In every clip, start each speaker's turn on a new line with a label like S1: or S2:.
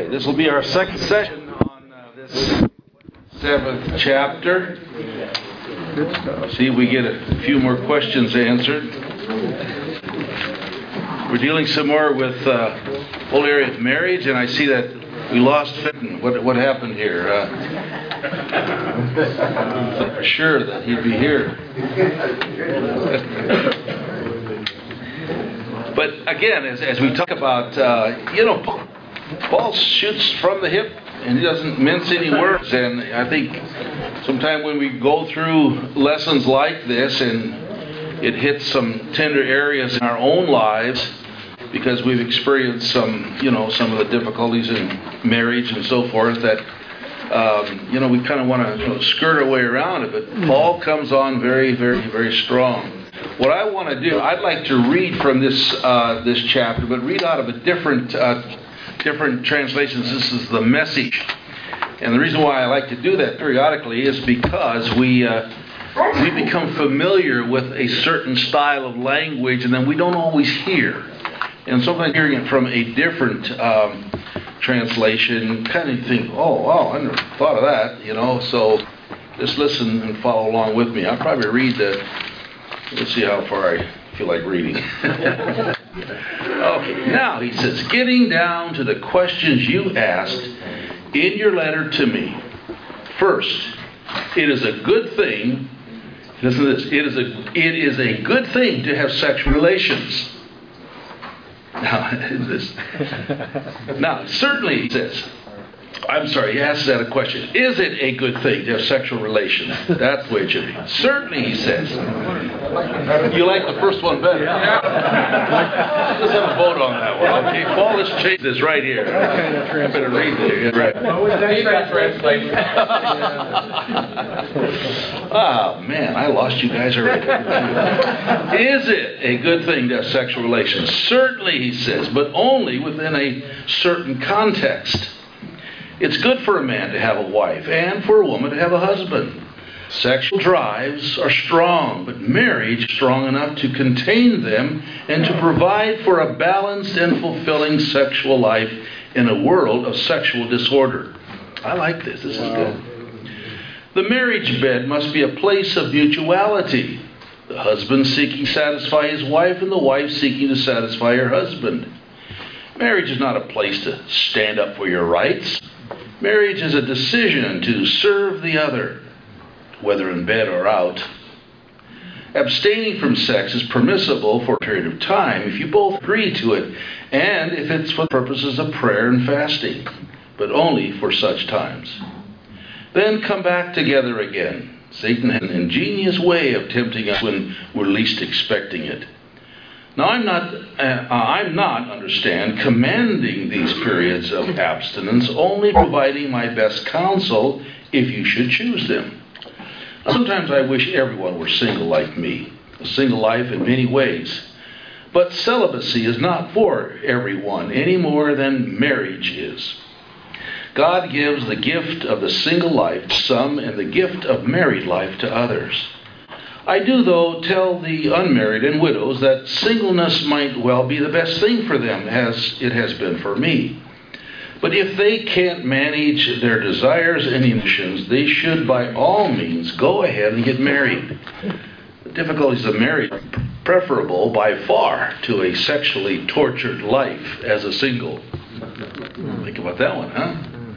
S1: This will be our second session on this 7th chapter. See if we get a few more questions answered. We're dealing some more with the whole area of marriage, and I see that we lost Fenton. What happened here? For sure that he'd be here. But again, as we talk about, Paul shoots from the hip, and he doesn't mince any words. And I think sometime when we go through lessons like this, and it hits some tender areas in our own lives, because we've experienced some of the difficulties in marriage and so forth, that we kind of want to skirt our way around it. But Paul comes on very, very, very strong. What I want to do, I'd like to read from this chapter, but read out of a different translations. This is the Message. And the reason why I like to do that periodically is because we become familiar with a certain style of language, and then we don't always hear. And sometimes hearing it from a different translation, kind of think, oh, wow, I never thought of that, So just listen and follow along with me. I'll probably read the... Let's see how far I feel like reading. Okay, now he says, getting down to the questions you asked in your letter to me. First, it is a good thing, listen to this, it is a good thing to have sexual relations. Now, certainly, he says, he asks that a question. Is it a good thing to have sexual relations? That's the way it should be. Certainly, he says. You like the first one better? Yeah. Let's have a vote on that one. Okay, Paul, let's change this right here. I better read this. Right. Oh, man, I lost you guys already. Is it a good thing to have sexual relations? Certainly, he says, but only within a certain context. It's good for a man to have a wife and for a woman to have a husband. Sexual drives are strong, but marriage is strong enough to contain them and to provide for a balanced and fulfilling sexual life in a world of sexual disorder. I like this. This is good. The marriage bed must be a place of mutuality. The husband seeking to satisfy his wife and the wife seeking to satisfy her husband. Marriage is not a place to stand up for your rights. Marriage is a decision to serve the other, whether in bed or out. Abstaining from sex is permissible for a period of time if you both agree to it, and if it's for purposes of prayer and fasting, but only for such times. Then come back together again. Satan has an ingenious way of tempting us when we're least expecting it. Now, I'm not, understand, commanding these periods of abstinence, only providing my best counsel if you should choose them. Sometimes I wish everyone were single like me, a single life in many ways. But celibacy is not for everyone any more than marriage is. God gives the gift of the single life to some and the gift of married life to others. I do, though, tell the unmarried and widows that singleness might well be the best thing for them, as it has been for me. But if they can't manage their desires and emotions, they should by all means go ahead and get married. The difficulties of marriage are preferable by far to a sexually tortured life as a single. Think about that one, huh?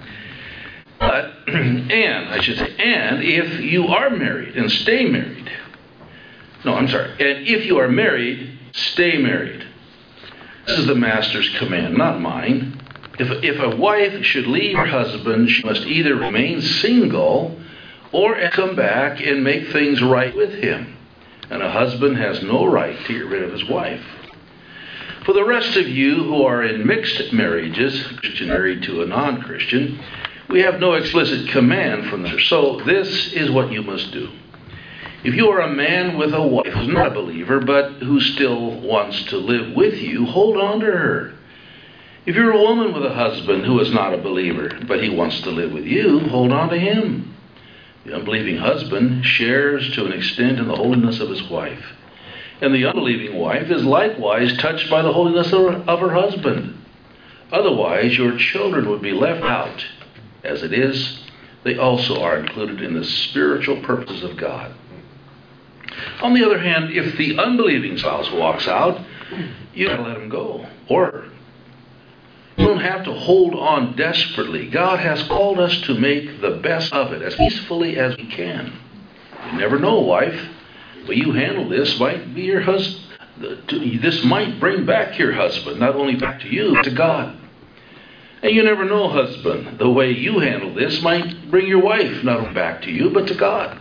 S1: And if you are married and stay married, and if you are married, stay married. This is the master's command, not mine. If a wife should leave her husband, she must either remain single or come back and make things right with him. And a husband has no right to get rid of his wife. For the rest of you who are in mixed marriages, Christian married to a non-Christian, we have no explicit command from them. So this is what you must do. If you are a man with a wife who's not a believer, but who still wants to live with you, hold on to her. If you're a woman with a husband who is not a believer, but he wants to live with you, hold on to him. The unbelieving husband shares to an extent in the holiness of his wife. And the unbelieving wife is likewise touched by the holiness of her husband. Otherwise, your children would be left out. As it is, they also are included in the spiritual purposes of God. On the other hand, if the unbelieving spouse walks out, you gotta let him go. Or you don't have to hold on desperately. God has called us to make the best of it as peacefully as we can. You never know, wife. But you handle this might be your husband. This might bring back your husband, not only back to you, but to God. And you never know, husband, the way you handle this might bring your wife not only back to you, but to God.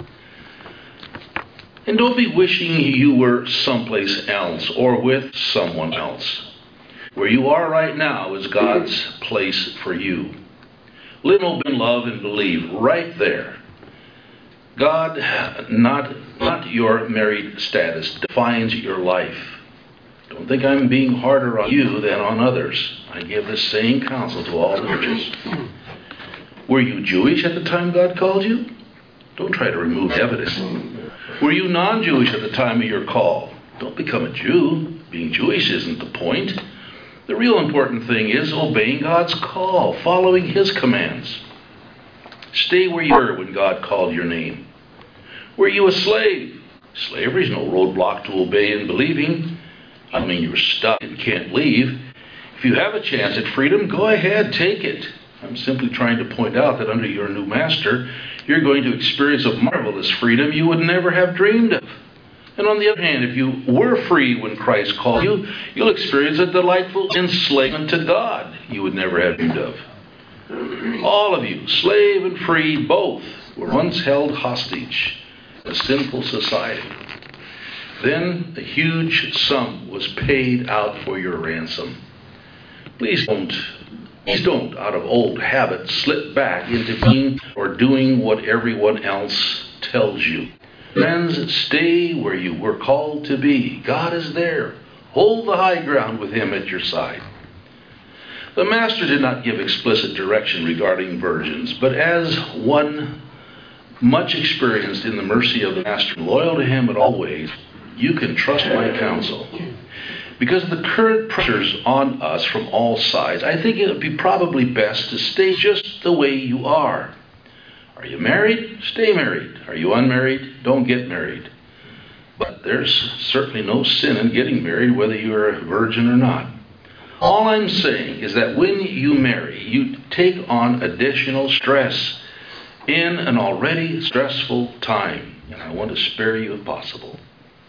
S1: And don't be wishing you were someplace else or with someone else. Where you are right now is God's place for you. Live, open, love, and believe right there. God, not your married status, defines your life. Don't think I'm being harder on you than on others. I give the same counsel to all the churches. Were you Jewish at the time God called you? Don't try to remove evidence. Were you non-Jewish at the time of your call? Don't become a Jew. Being Jewish isn't the point. The real important thing is obeying God's call, following His commands. Stay where you were when God called your name. Were you a slave? Slavery is no roadblock to obey and believing. I mean you're stuck and can't leave. If you have a chance at freedom, go ahead, take it. I'm simply trying to point out that under your new master, you're going to experience a marvelous freedom you would never have dreamed of. And on the other hand, if you were free when Christ called you, you'll experience a delightful enslavement to God you would never have dreamed of. All of you, slave and free, both, were once held hostage in a sinful society. Then a huge sum was paid out for your ransom. Please don't, out of old habit, slip back into being or doing what everyone else tells you. Friends, stay where you were called to be. God is there. Hold the high ground with Him at your side. The Master did not give explicit direction regarding virgins, but as one much experienced in the mercy of the Master, loyal to Him in all ways, you can trust my counsel. Because of the current pressures on us from all sides, I think it would be probably best to stay just the way you are. Are you married? Stay married. Are you unmarried? Don't get married. But there's certainly no sin in getting married, whether you're a virgin or not. All I'm saying is that when you marry, you take on additional stress in an already stressful time. And I want to spare you if possible.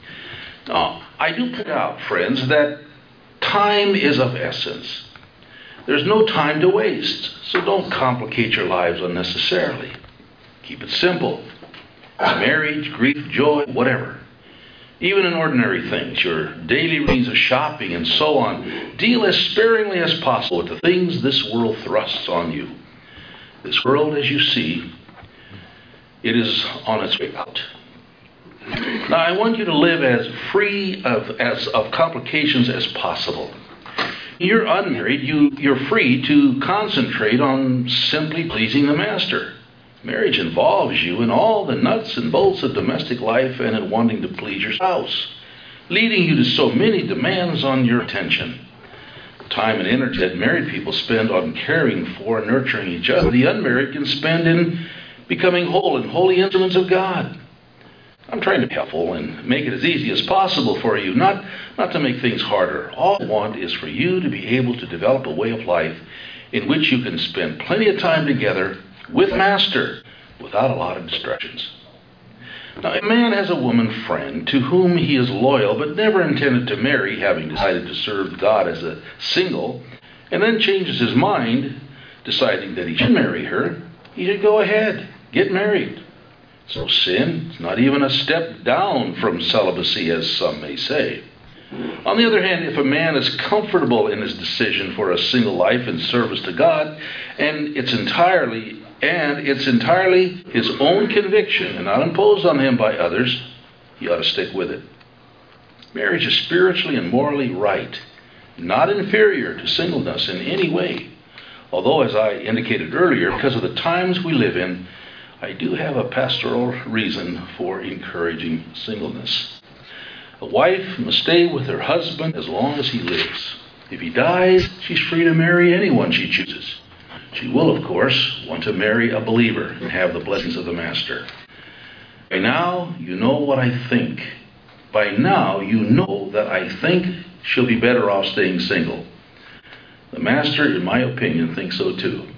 S1: Now, I do point out, friends, that time is of essence. There's no time to waste, so don't complicate your lives unnecessarily. Keep it simple. Marriage, grief, joy, whatever. Even in ordinary things, your daily routines of shopping and so on, deal as sparingly as possible with the things this world thrusts on you. This world, as you see, it is on its way out. Now, I want you to live as free of complications as possible. You're unmarried, you're free to concentrate on simply pleasing the Master. Marriage involves you in all the nuts and bolts of domestic life and in wanting to please your spouse, leading you to so many demands on your attention. Time and energy that married people spend on caring for and nurturing each other, the unmarried can spend in becoming whole and holy instruments of God. I'm trying to be helpful and make it as easy as possible for you, not to make things harder. All I want is for you to be able to develop a way of life in which you can spend plenty of time together with Master without a lot of distractions. Now, a man has a woman friend to whom he is loyal but never intended to marry, having decided to serve God as a single, and then changes his mind, deciding that he should marry her. He should go ahead, get married. It's no sin. It's not even a step down from celibacy, as some may say. On the other hand, if a man is comfortable in his decision for a single life in service to God, and it's entirely his own conviction and not imposed on him by others, he ought to stick with it. Marriage is spiritually and morally right, not inferior to singleness in any way. Although, as I indicated earlier, because of the times we live in, I do have a pastoral reason for encouraging singleness. A wife must stay with her husband as long as he lives. If he dies, she's free to marry anyone she chooses. She will, of course, want to marry a believer and have the blessings of the Master. By now, you know what I think. By now, you know that I think she'll be better off staying single. The Master, in my opinion, thinks so too.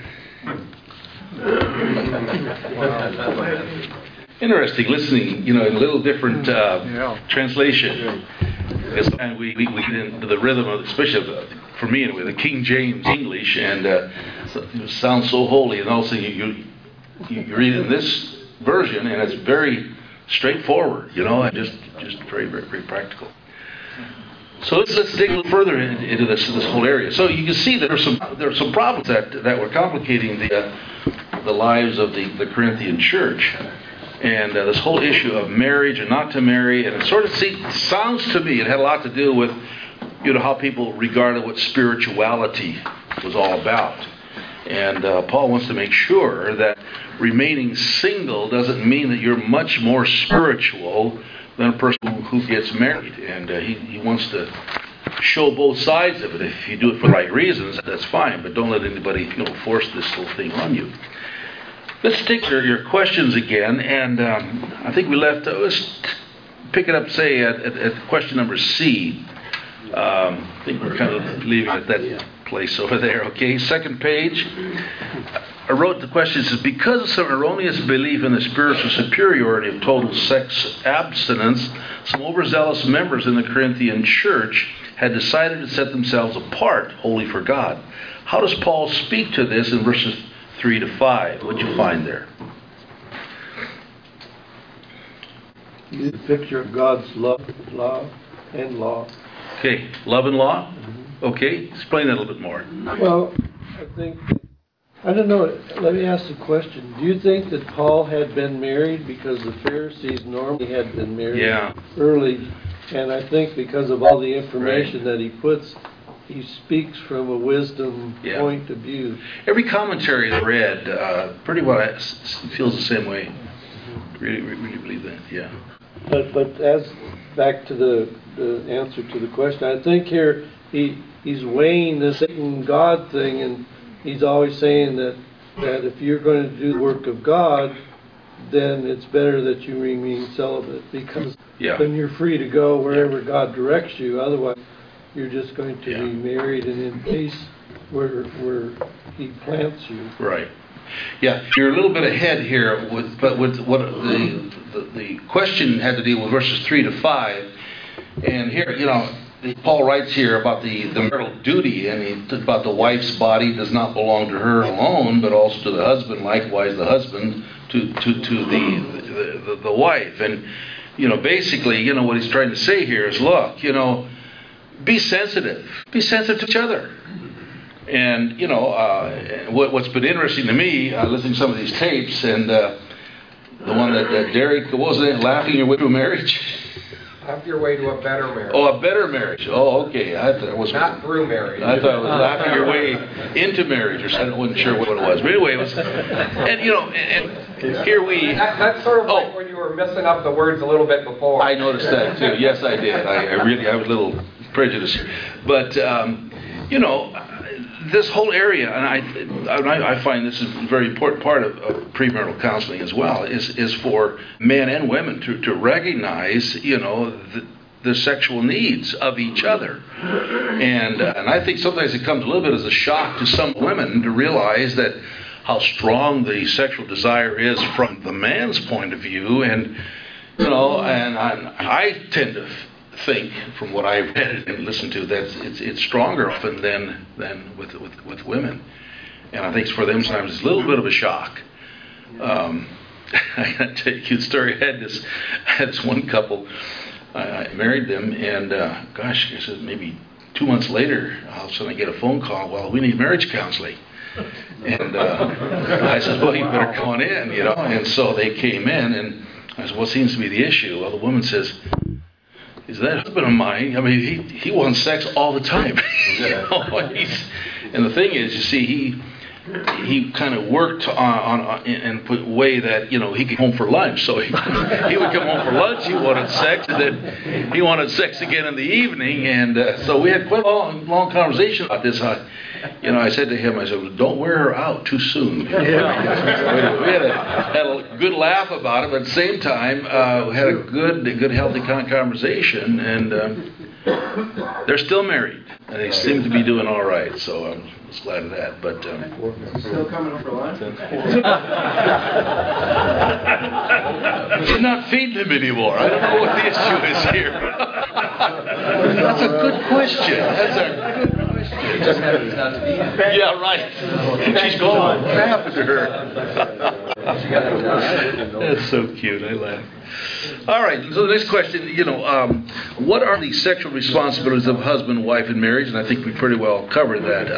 S1: Interesting listening, in a little different translation. And we get into the rhythm of, especially for me anyway, the King James English, and it sounds so holy, and also you read it in this version, and it's very straightforward, and just very, very, very practical. So let's dig a little further into this whole area. So you can see that there are some problems that were complicating the lives of the Corinthian church. And this whole issue of marriage and not to marry, and it sort of sounds to me it had a lot to do with how people regarded what spirituality was all about. And Paul wants to make sure that remaining single doesn't mean that you're much more spiritual than a person who gets married. And he wants to show both sides of it. If you do it for the right reasons, that's fine, but don't let anybody force this whole thing on you. Let's take your questions again, and I think we left. Let's pick it up, say, at question number C. I think we're kind of leaving at that place over there. Okay, second page. I wrote the question, says, because of some erroneous belief in the spiritual superiority of total sex abstinence, some overzealous members in the Corinthian church had decided to set themselves apart wholly for God. How does Paul speak to this in verses 3 to 5? What'd you find there?
S2: The picture of God's love and law.
S1: Okay, love and law? Okay, explain that a little bit more.
S2: Well, I don't know, let me ask the question. Do you think that Paul had been married because the Pharisees normally had been married early? And I think because of all the information that he puts, he speaks from a wisdom point of view.
S1: Every commentary I read pretty well feels the same way. Really believe that, yeah.
S2: But as back to the answer to the question, I think here he's weighing this Satan God thing, and he's always saying that if you're going to do the work of God, then it's better that you remain celibate, because then you're free to go wherever God directs you. Otherwise, you're just going to be married and in peace where he plants you. Right.
S1: Yeah, you're a little bit ahead here, but with what the question had to deal with verses 3 to 5, and here, Paul writes here about the marital duty, and about the wife's body does not belong to her alone, but also to the husband. Likewise, the husband to the wife, and basically, what he's trying to say here is, look, be sensitive to each other. And what's been interesting to me, listening to some of these tapes, and the one that Derek, what was it, laughing your way to marriage?
S3: Laugh your way to a better marriage.
S1: Oh, a better marriage. Oh, okay.
S3: Not through marriage.
S1: I thought it was laughing your way into marriage, or something. I wasn't sure what it was. But anyway, it was, and here we.
S3: That's sort of like when you were messing up the words a little bit before.
S1: I noticed that too. Yes, I did. I was a little prejudiced, but this whole area, and I find this is a very important part of premarital counseling as well, is for men and women to recognize, the sexual needs of each other. And I think sometimes it comes a little bit as a shock to some women to realize that how strong the sexual desire is from the man's point of view, and I tend to think, from what I've read and listened to, that it's stronger often than with women, and I think for them sometimes it's a little bit of a shock. I gotta tell you a story. I had this one couple. I married them, and I said maybe 2 months later, all of a sudden I get a phone call. Well, we need marriage counseling. And I said, well, you better come on in, And so they came in, and I said, what seems to be the issue? Well, the woman says, is that husband of mine? I mean, he wants sex all the time. And the thing is, you see, he kind of worked in a way that, he could come home for lunch. So he would come home for lunch, he wanted sex, and then he wanted sex again in the evening. And so we had quite a long conversation about this. I said to him, don't wear her out too soon. We had a good laugh about it, but at the same time, we had a good healthy conversation, and they're still married, and they seem to be doing all right. So I'm just glad of that. But
S4: still coming home for lunch?
S1: She's not feeding him anymore. I don't know what the issue is here. That's a good question.
S4: He just happens not to be here.
S1: Yeah, right. She's gone. What happened to her? That's so cute. I laugh. All right. So the next question, what are the sexual responsibilities of husband and wife in marriage? And I think we pretty well covered that.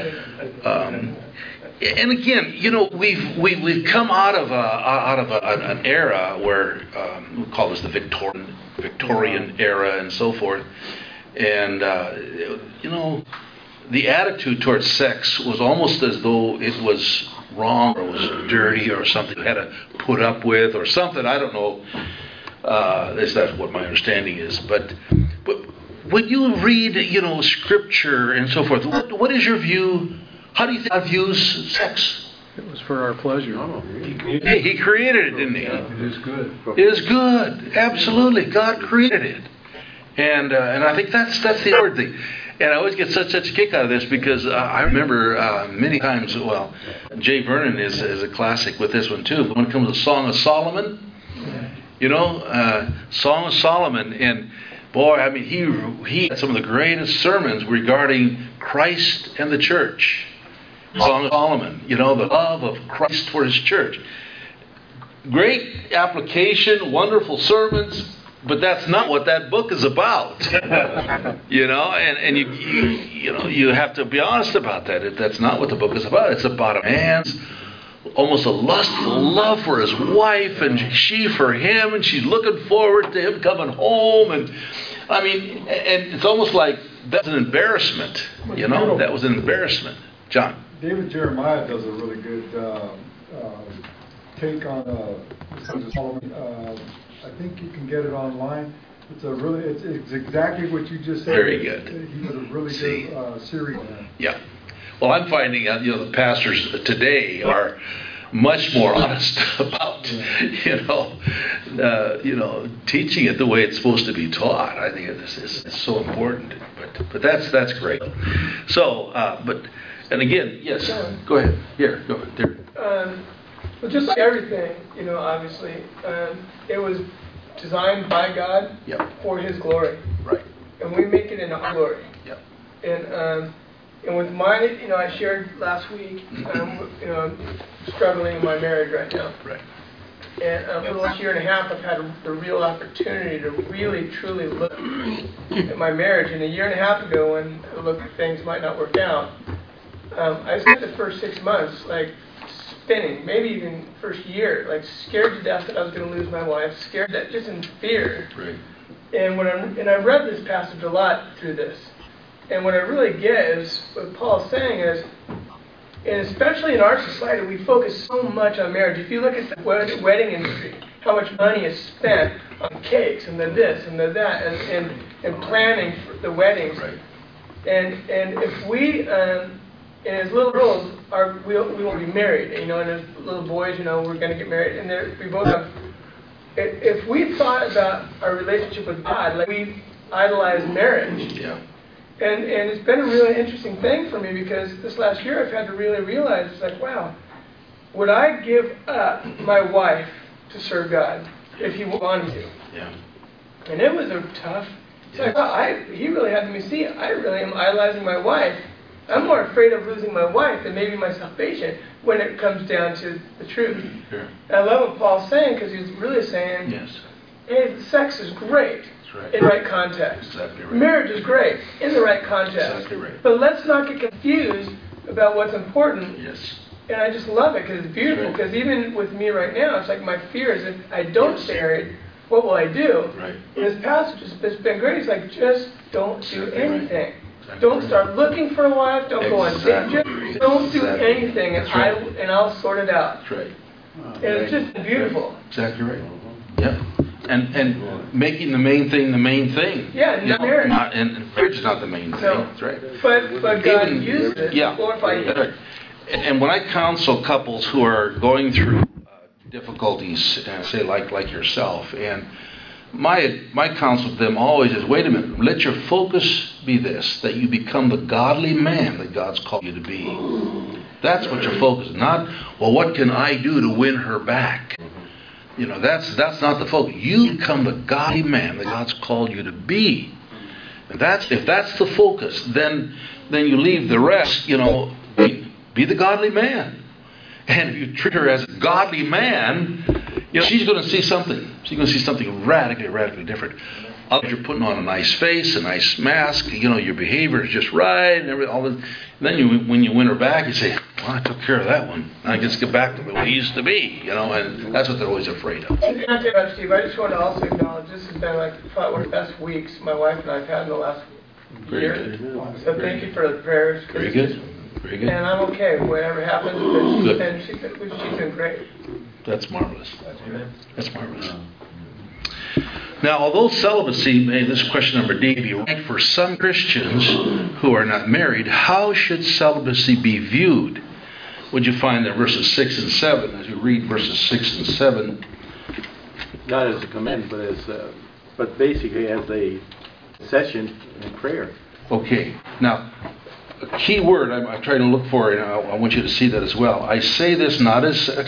S1: And again, we've come out of an era where we call this the Victorian era and so forth, and the attitude towards sex was almost as though it was wrong or was dirty or something you had to put up with or something. I don't know. That's what my understanding is. But when you read, Scripture and so forth, what is your view? How do you think God views sex?
S5: It was for our pleasure.
S1: He created it, didn't he?
S5: It is good.
S1: It is good. Absolutely. God created it. And I think that's the important thing. And I always get such a kick out of this because I remember many times, Jay Vernon is a classic with this one too. But when it comes to Song of Solomon, Song of Solomon, and boy, he had some of the greatest sermons regarding Christ and the church. Song of Solomon, the love of Christ for his church. Great application, wonderful sermons, but that's not what that book is about. And you have to be honest about that. That's not what the book is about. It's about a man's almost a lustful love for his wife, and she for him, and she's looking forward to him coming home, and it's almost like that's an embarrassment. That was an embarrassment. John.
S6: David Jeremiah does a really good take on Sons of Solomon. I think you can get it online. It's exactly what you just said.
S1: Very good.
S6: He did a really good series on that.
S1: Yeah. Well, I'm finding out, the pastors today are much more honest about, teaching it the way it's supposed to be taught. I think it's so important. But that's great. So, and again, yes, go ahead. Here, go ahead. There.
S7: Well, just like everything, obviously, it was designed by God for His glory.
S1: Right.
S7: And we make it in our glory.
S1: Yep.
S7: And with mine, I shared last week, I'm struggling in my marriage right now.
S1: Right.
S7: And for the last year and a half, I've had the real opportunity to really, truly look at my marriage. And a year and a half ago, when I looked at things might not work out, I spent the first 6 months, spinning, maybe even first year, scared to death that I was going to lose my wife, scared that just in fear.
S1: Right.
S7: And I read this passage a lot through this. And what I really get is what Paul's saying is, and especially in our society, we focus so much on marriage. If you look at the wedding industry, how much money is spent on cakes and the this and the that and planning for the weddings.
S1: Right.
S7: And if we, and as little girls, we will be married, and as little boys, we're going to get married, and we both have. If we thought about our relationship with God, we idolize marriage.
S1: Yeah.
S7: And it's been a really interesting thing for me because this last year I've had to really realize, wow, would I give up my wife to serve God if He wanted to?
S1: Yeah.
S7: And it was a tough. It's He really had me see. I really am idolizing my wife. I'm more afraid of losing my wife than maybe my salvation when it comes down to the truth.
S1: Sure.
S7: And I love what Paul's saying because he's really saying, hey, sex is great.
S1: Right.
S7: In the right context.
S1: Exactly right.
S7: Marriage is great in the right context.
S1: Exactly right.
S7: But let's not get confused about what's important.
S1: Yes.
S7: And I just love it because it's beautiful. Because even with me right now, it's my fear is if I don't stay married, what will I do?
S1: Right.
S7: And this passage has been great. It's just don't do anything.
S1: Right.
S7: Don't start looking for a wife. Don't go on dates. Just don't do anything, and
S1: That's right.
S7: I'll sort it out.
S1: That's right.
S7: And it's just beautiful.
S1: Exactly right. Yeah. And making the main thing the main thing.
S7: Yeah, not marriage.
S1: And marriage is not the main thing.
S7: No.
S1: That's right.
S7: But God
S1: Even-
S7: used it to glorify
S1: That's
S7: you.
S1: right. And when I counsel couples who are going through difficulties, say like yourself, and my counsel to them always is, wait a minute, let your focus be this, that you become the godly man that God's called you to be. That's what your focus is. Not, well, what can I do to win her back? You know, that's not the focus. You become the godly man that God's called you to be. And if that's the focus, then you leave the rest, you know, be the godly man. And if you treat her as a godly man, you know, she's going to see something. She's going to see something radically different. Otherwise, you're putting on a nice face, a nice mask. You know, your behavior is just right, and everything. All this. And then when you win her back, you say, "Well, I took care of that one. Now I just get back to the way it used to be." You know, and that's what they're always afraid of.
S7: And not to interrupt, Steve, I just want to also acknowledge this has been like probably one of the best weeks my wife and I have had in the last year.
S1: Very good.
S7: So thank you for the prayers.
S1: Very good. Very good.
S7: And I'm okay. Whatever happens, but
S1: Good.
S7: she's been great.
S1: That's marvelous. That's marvelous. Now, although celibacy, this is question number D, be right for some Christians who are not married, how should celibacy be viewed? Would you find that verses 6 and 7, as you read verses 6 and 7?
S8: Not as a command, but basically as a session in prayer.
S1: Okay. Now, a key word I'm trying to look for, and I want you to see that as well. I say this not as a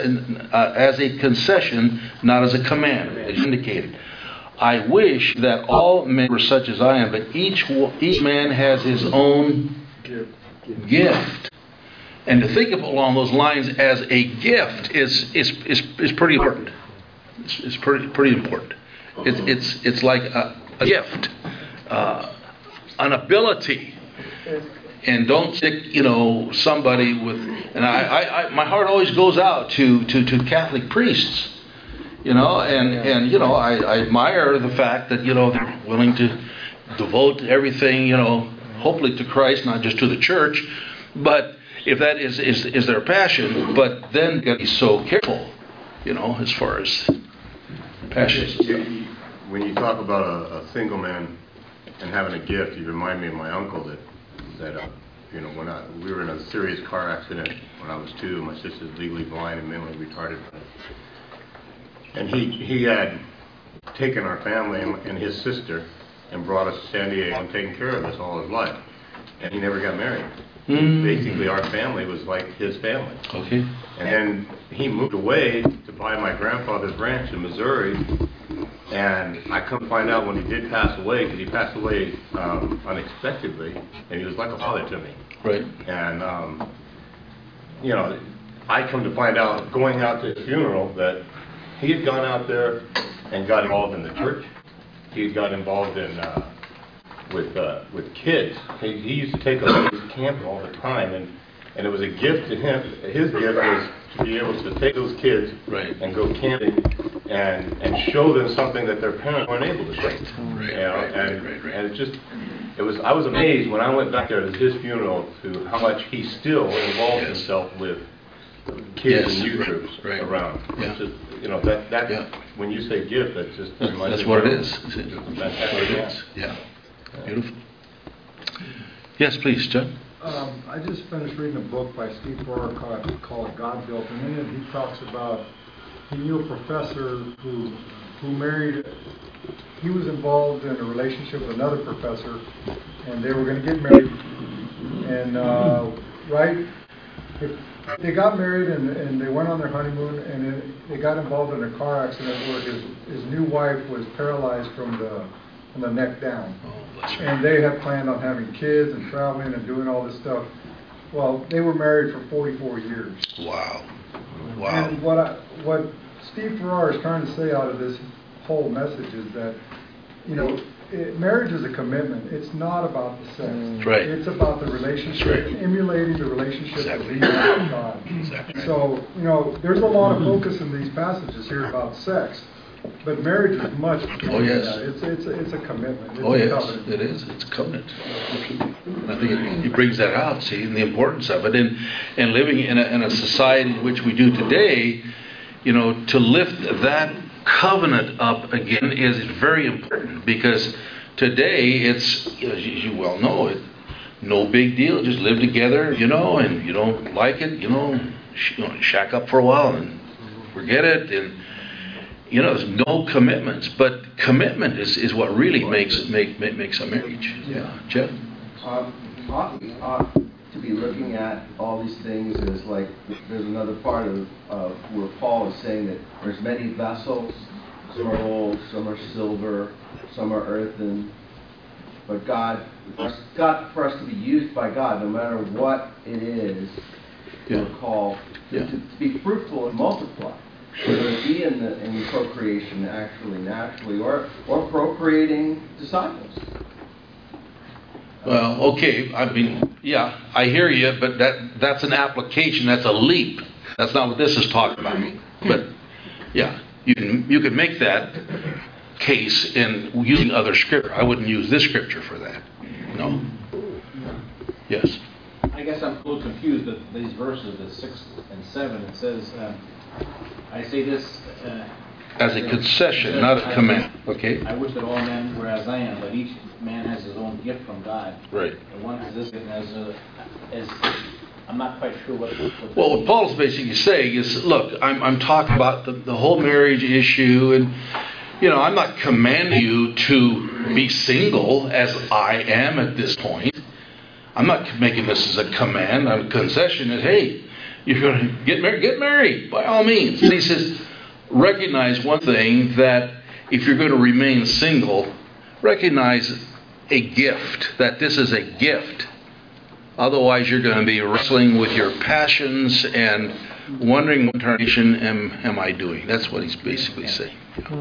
S1: concession, not as a command, as indicated. I wish that all men were such as I am, but each man has his own gift. And to think of along those lines as a gift is pretty important. It's pretty important. It's like a gift, an ability. And don't stick, you know, somebody with. And I my heart always goes out to Catholic priests, you know, and you know, I admire the fact that, you know, they're willing to devote everything, you know, hopefully to Christ, not just to the church. But if that is their passion, but then you got to be so careful, you know, as far as passions.
S9: When you talk about a single man and having a gift, you remind me of my uncle that you know, when we were in a serious car accident when I was 2. My sister's legally blind and mentally retarded, and he had taken our family and his sister and brought us to San Diego and taken care of us all his life, and he never got married. Basically, our family was like his family.
S1: Okay.
S9: And then he moved away to buy my grandfather's ranch in Missouri. And I come to find out when he did pass away, because he passed away unexpectedly, and he was like a father to me.
S1: Right.
S9: And, you know, I come to find out, going out to his funeral, that he had gone out there and got involved in the church. He had got involved in with kids. He used to take us camping all the time, and it was a gift to him. His gift was to be able to take those kids and go camping and show them something that their parents weren't able to show. And it just, I was amazed when I went back there to his funeral to how much he still involved himself with kids and youth groups around. It's just, you know, that when you say gift, that's just
S1: that's what it is.
S9: Fantastic.
S1: Yeah. Beautiful. Yes, please, John.
S6: I just finished reading a book by Steve Farrar called God Built, and in it he talks about, he knew a professor who married, he was involved in a relationship with another professor, and they were going to get married, and they got married and they went on their honeymoon, and they got involved in a car accident where his new wife was paralyzed from the neck down. And they had planned on having kids and traveling and doing all this stuff. Well, they were married for 44 years.
S1: Wow.
S6: And what Steve Farrar is trying to say out of this whole message is that, you know, marriage is a commitment. It's not about the sex.
S1: Right.
S6: It's about the relationship, emulating the relationship of being with God.
S1: Exactly.
S6: So, you know, there's a lot of focus in these passages here about sex. But marriage is much more
S1: Oh,
S6: than
S1: yes.
S6: that. It's a commitment. It's
S1: Oh,
S6: a
S1: yes,
S6: covenant.
S1: it is. It's a covenant. I think it brings that out, see, and the importance of it. And living in a society in which we do today, you know, to lift that covenant up again is very important, because today it's, as you well know, no big deal. Just live together, you know, and you don't like it, you know, shack up for a while and forget it. And, you know, there's no commitments. But commitment is what really makes a marriage. Yeah, Jeff?
S4: Ought to be looking at all these things as like, there's another part of where Paul is saying that there's many vessels, some are gold, some are silver, some are earthen, but for us to be used by God, no matter what it is, we're called to be fruitful and multiply. Whether it be in procreation naturally, or procreating disciples.
S1: Well, okay, I mean, yeah, I hear you, but that's an application, that's a leap. That's not what this is talking about. But, yeah, you could make that case in using other scripture. I wouldn't use this scripture for that. No. Yes.
S10: I guess I'm a little confused with these verses, the 6 and 7. It says, I say this
S1: As a concession, not a command. Okay?
S10: I wish that all men were as I am, but each man has his own gift from God.
S1: Right.
S10: And one has this gift as I'm not quite sure what
S1: Well, what Paul's basically saying is, look, I'm talking about the whole marriage issue, and, you know, I'm not commanding you to be single as I am at this point. I'm not making this as a command, a concession that, hey, you're going to get married, by all means. And he says, recognize one thing, that if you're going to remain single, recognize a gift, that this is a gift. Otherwise, you're going to be wrestling with your passions and wondering what incarnation am I doing. That's what he's basically saying.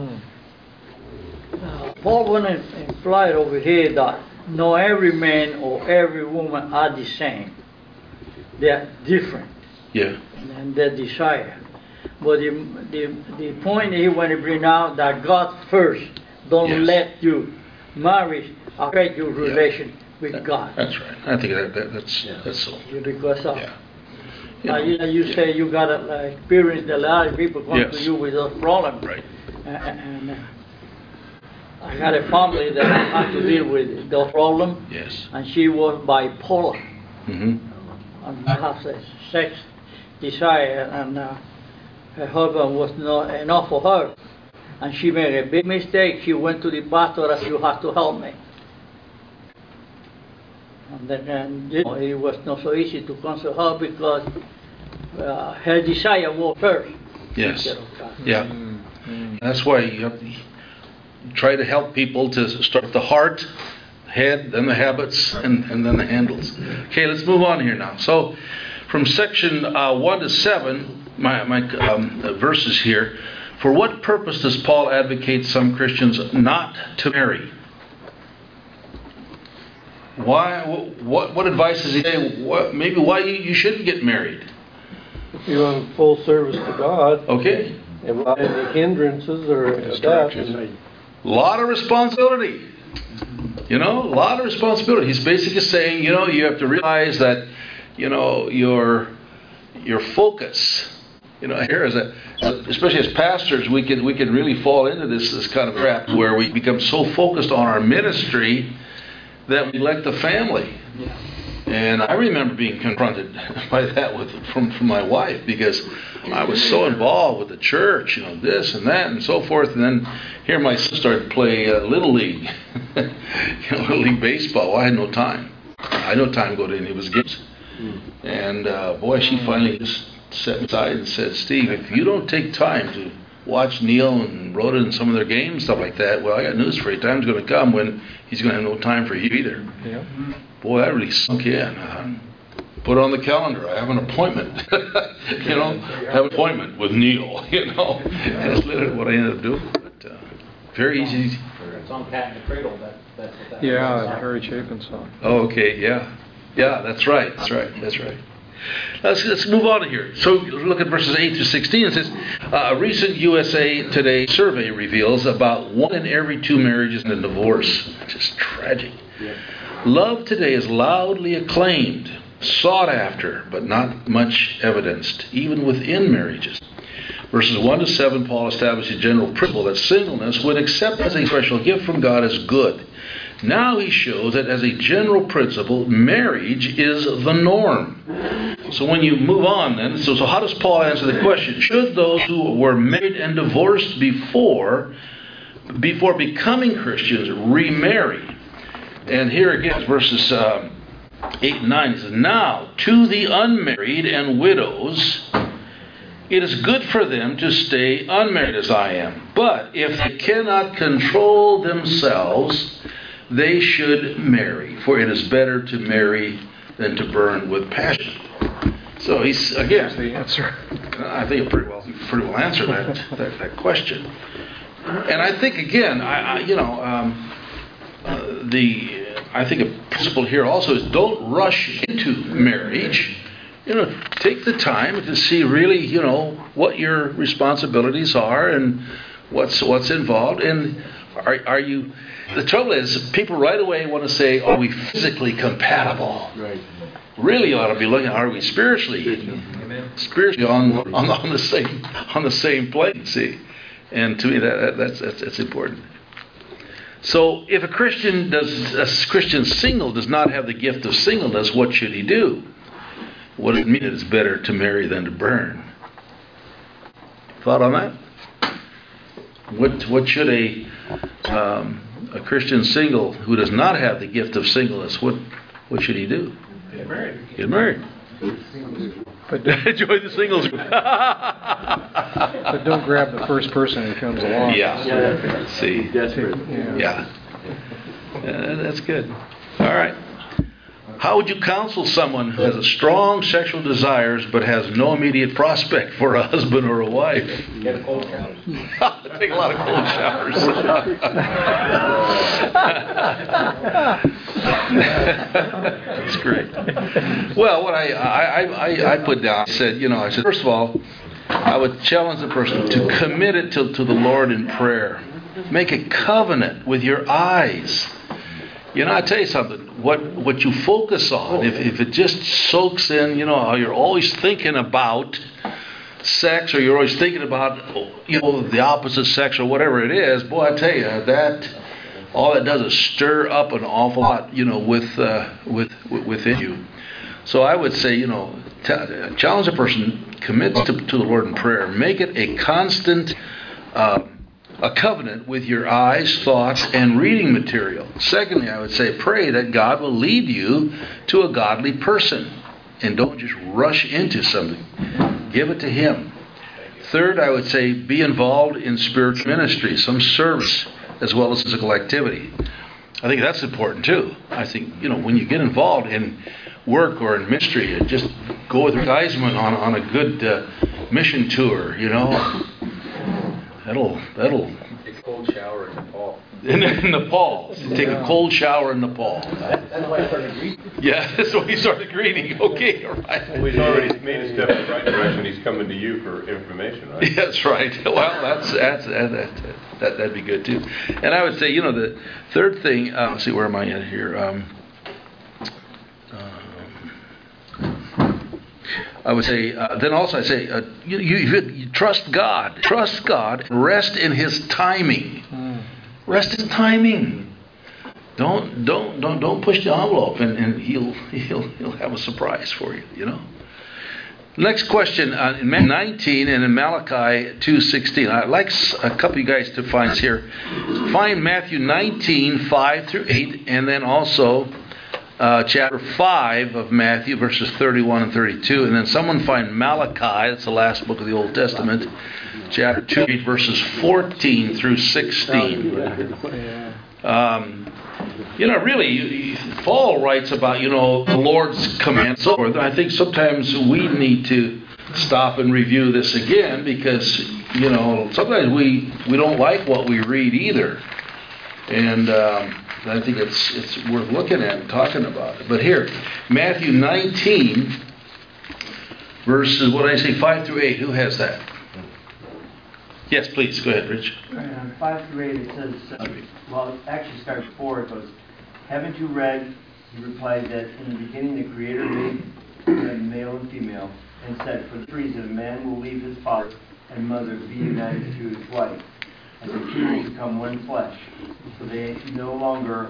S11: Paul want to imply over here that not every man or every woman are the same. They are different.
S1: Yeah.
S11: And their desire. But the point he want to bring out that God first don't let you marry affect your relation with God.
S1: That's right. I think that's so.
S11: Because of you say you gotta experience that a lot of people come to you with those problems.
S1: Right.
S11: And I had a family that had to deal with those problems.
S1: Yes.
S11: And she was bipolar.
S1: Mm-hmm.
S11: And has a sex desire, and her husband was not enough for her. And she made a big mistake. She went to the pastor and said, "You have to help me." And then it was not so easy to console her because her desire was first.
S1: Yes. Yeah. That's why you have to try to help people to start with the heart, head, then the habits, and then the handles. Okay, let's move on here now. So, from section 1 to 7, my verses here. For what purpose does Paul advocate some Christians not to marry? Why? What advice does he say? Maybe why you shouldn't get married?
S2: If you're on full service to God.
S1: Okay.
S2: And without any hindrances or distractions.
S1: A lot of responsibility. You know, a lot of responsibility. He's basically saying, you know, you have to realize that, you know, your focus. You know, here especially as pastors, we can really fall into this kind of trap where we become so focused on our ministry that we neglect the family. Yeah. And I remember being confronted by that from my wife, because I was so involved with the church, you know, this and that and so forth. And then here my son started to play Little League, Little League baseball. Well, I had no time. I had no time to go to any of his games. And boy, she finally just set me aside and said, "Steve, if you don't take time to watch Neil and Rhoda and some of their games, stuff like that, well, I got news for you. Time's going to come when he's going to have no time for you either." Yeah. Boy, that really sunk in. Put it on the calendar. I have an appointment. You know, have an appointment with Neil. You know, and that's literally what I ended up doing. But very easy.
S10: It's on Pat in the Cradle. That's what that.
S5: Yeah, Harry Chapin song.
S1: Oh, okay. Yeah, that's right. That's right. Let's move on here. So look at verses 8 through 16. It says, a recent USA Today survey reveals about 1 in every 2 marriages end in divorce. Just tragic.
S8: Yeah.
S1: Love today is loudly acclaimed, sought after, but not much evidenced, even within marriages. Verses 1 to 7, Paul established a general principle that singleness, when accepted as a special gift from God, is good. Now he shows that as a general principle, marriage is the norm. So when you move on then, so how does Paul answer the question? Should those who were married and divorced before becoming Christians remarry? And here again, verses 8 and 9, he says, now to the unmarried and widows, it is good for them to stay unmarried as I am. But if they cannot control themselves, they should marry, for it is better to marry than to burn with passion. So he's, again,
S5: the answer.
S1: I think he pretty well answered that question. And I think, again, I think a principle here also is don't rush into marriage. Take the time to see really, what your responsibilities are and what's involved. And are you? The trouble is, people right away want to say, "Are we physically compatible?"
S8: Right.
S1: Really ought to be looking, are we spiritually on the same plane? See, and to me that's important. So, if a Christian single does not have the gift of singleness, what should he do? What does it mean that it's better to marry than to burn? Thought on that? What should a Christian single who does not have the gift of singleness, what should he do?
S3: Get married.
S1: Get married. But enjoy the singles.
S5: But don't grab the first person who comes along.
S1: Yeah. See.
S8: Desperate.
S1: Yeah. That's good. All right. How would you counsel someone who has a strong sexual desires but has no immediate prospect for a husband or a wife?
S3: Get a cold shower.
S1: Take a lot of cold showers. That's great. Well, what I put down, I said, first of all, I would challenge the person to commit it to the Lord in prayer. Make a covenant with your eyes. I tell you something, what you focus on, if it just soaks in, how you're always thinking about sex, or you're always thinking about, the opposite sex or whatever it is, boy, I tell you, that all it does is stir up an awful lot, within you. So I would say, challenge a person, commit to the Lord in prayer, make it a constant a covenant with your eyes, thoughts, and reading material. Secondly, I would say pray that God will lead you to a godly person. And don't just rush into something. Give it to Him. Third, I would say be involved in spiritual ministry, some service, as well as physical activity. I think that's important too. I think, when you get involved in work or in ministry, just go with Geisman on a good mission tour, That'll.
S3: Take a cold shower in Nepal.
S1: In Nepal. Take a cold shower in Nepal.
S3: That's why I started greeting.
S1: Yeah, that's why he started greeting. Okay, all right.
S9: Well, he's already made a step in the right direction. He's coming to you for information, right?
S1: Yeah, that's right. Well, that'd be good too. And I would say, the third thing. Let's see, where am I at here? I would say, you trust God. Trust God. Rest in His timing. Rest in timing. Don't push the envelope, and He'll have a surprise for you. Next question in Matthew 19 and in Malachi 2:16. I'd like a couple of you guys to find here. Find Matthew 19 5-8, and then also chapter 5 of Matthew, verses 31 and 32. And then someone find Malachi, that's the last book of the Old Testament, chapter 2, verses 14 through 16. Really, Paul writes about, the Lord's command and so forth. And I think sometimes we need to stop and review this again because, sometimes we don't like what we read either. And I think it's worth looking at and talking about it. But here, Matthew 19, verses, what did I say, 5 through 8. Who has that? Yes, please. Go ahead, Rich.
S12: On 5 through 8, it says, well, it actually starts 4. It goes, haven't you read, he replied, that in the beginning the Creator made them male and female, and said, for this reason a man will leave his father and mother, be united to his wife, and the two will become one flesh. So they no longer